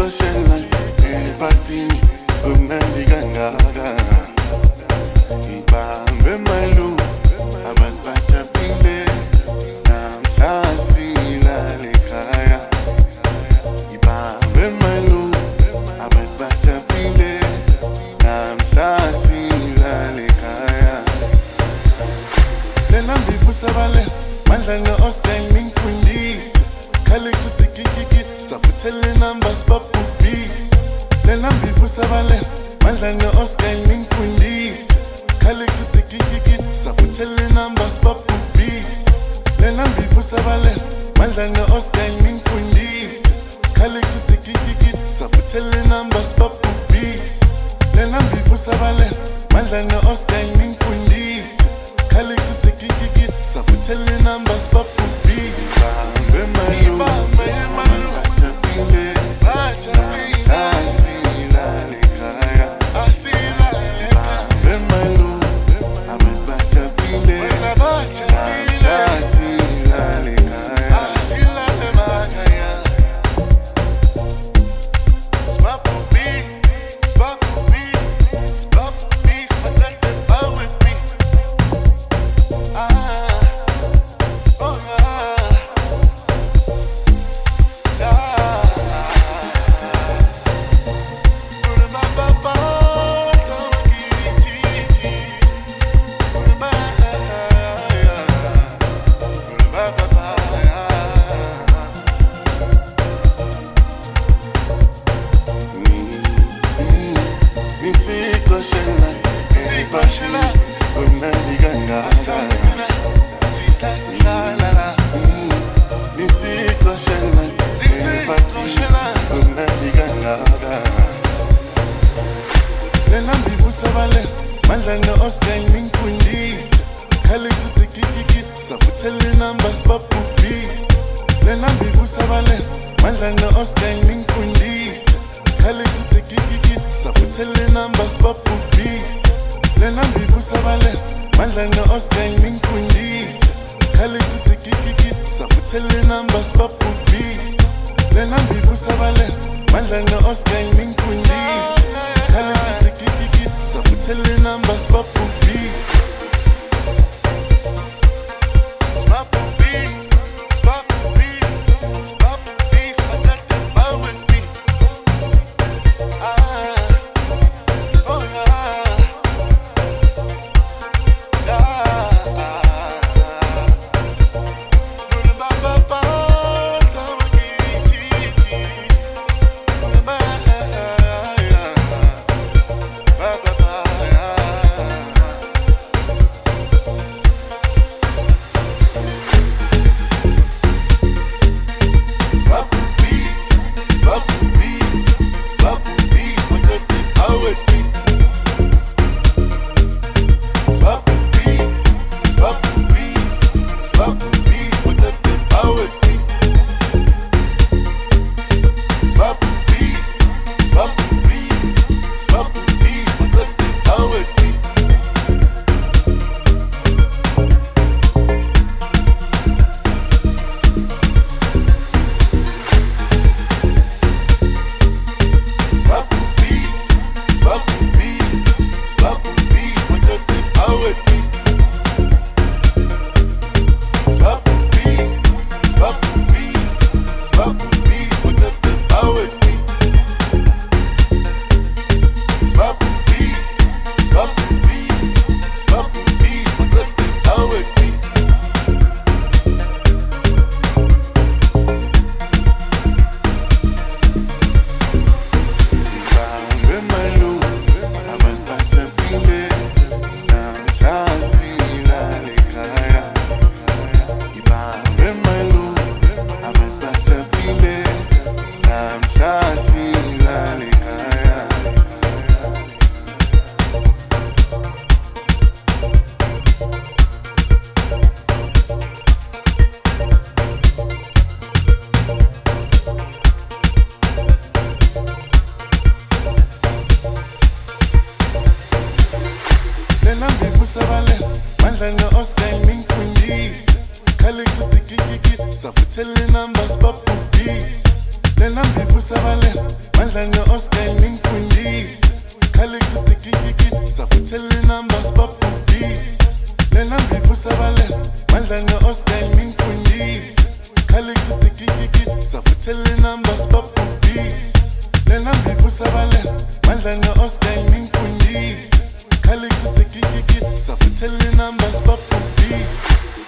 Sikoshela epatini umnandi kangaka ibambe malu abantu bajabule namhla silale ekhaya ibambe malu abantu bajabule namhla silale ekhaya lena mbivusa bale mandla no-Austin ngifundisa khale kutikikiki safuthele numbers babubhisa lena mbivusa bale mandla no-Austin ngifundisa khale kutikikiki safuthele numbers babubhisa lena mbivusa bale mandla no-Austin ngifundisa khale kutikikiki safuthele numbers babubhisa lena mbivusa bale mandla no-Austin ngifundisa khale kutikikiki safuthele numbers babubhisa Sikoshela umnandi kangaka Sikoshela umnandi kangaka lena mbivusa bale mandla no-Austin ngifundisa khale kutikikiki safuthele numbers babubhisa lena mbivusa bale mandla no-Austin ngifundisa khale kutikikiki safuthele numbers babubhisa lena mbivusa bale mandla no-Austin ngifundisa khale kutikikiki safuthele numbers babubhisa lena mbivusa bale mandla no-Austin ngifundisa khale kutikikiki safuthele numbers babubhisa mandla no-Austin ngifundisa khale kutikikiki safuthele numbers babubhisa lena mbivusa bale mandla no-Oscar ngimfundise khale kutikikiki safuthela i-numbers babhubhise lena mbivusa bale mandla no-Oscar ngimfundise khale kutikikiki safuthela i-numbers babhubhise lena mbivusa bale mandla no-Oscar ngimfundise khale kutikikiki safuthela i-numbers babhubhise